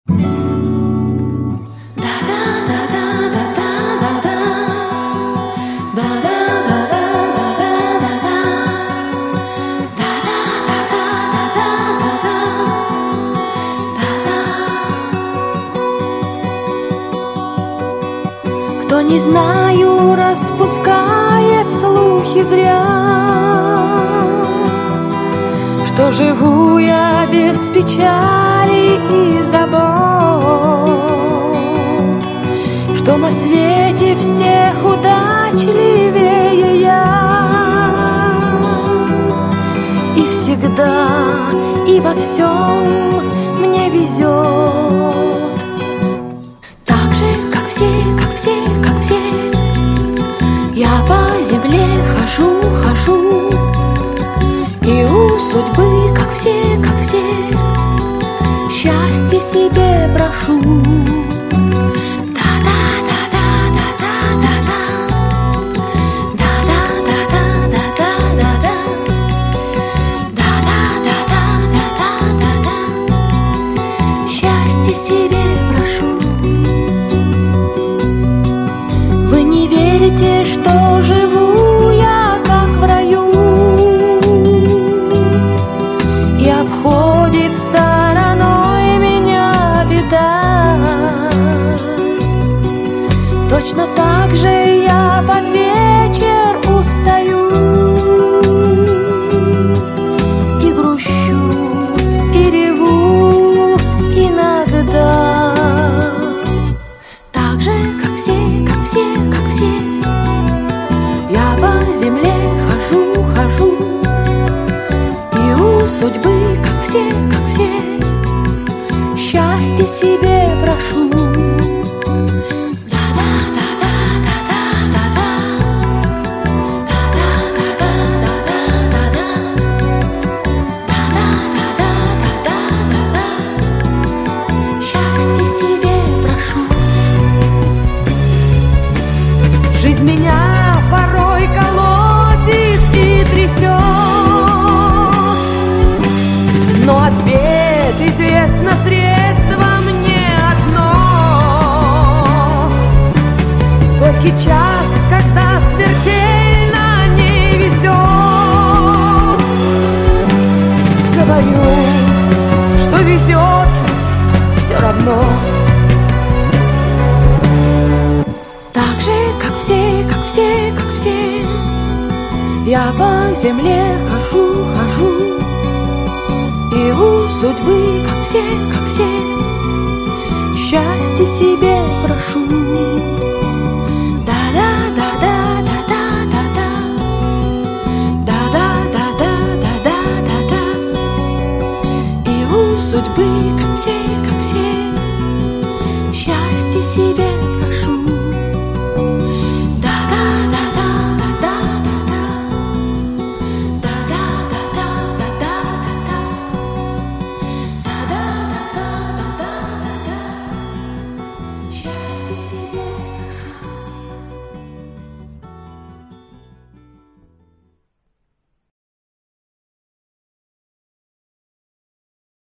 Кто, не знаю, распускает слухи зря, что живу я без печали и забот, что на свете всех удачливее я, и всегда и во всем мне везет. Так же, как все, как все, как все, я по земле хожу, хожу, и у судьбы, как все, счастье себе прошу. Счастье себе прошу. Вы не верите, что живу я как в раю, и обходит стороной меня беда. Точно так же я под вечер устаю и грущу, и реву иногда. Так же, как все, как все, как все, я по земле хожу, хожу, и у судьбы, как все, счастье себе прошу. Счастье себе прошу. Жизнь меня порой колотит и трясет, но от бед известно средство мне одно. Горький час, когда смертельно не везет, говорю, что везет все равно. Так же, как все, как все, как все, я по земле хожу, хожу, и у судьбы, как все, счастье себе прошу. Да-да-да-да-да-да-да-да, да-да-да-да-да-да-да, и у судьбы, как все,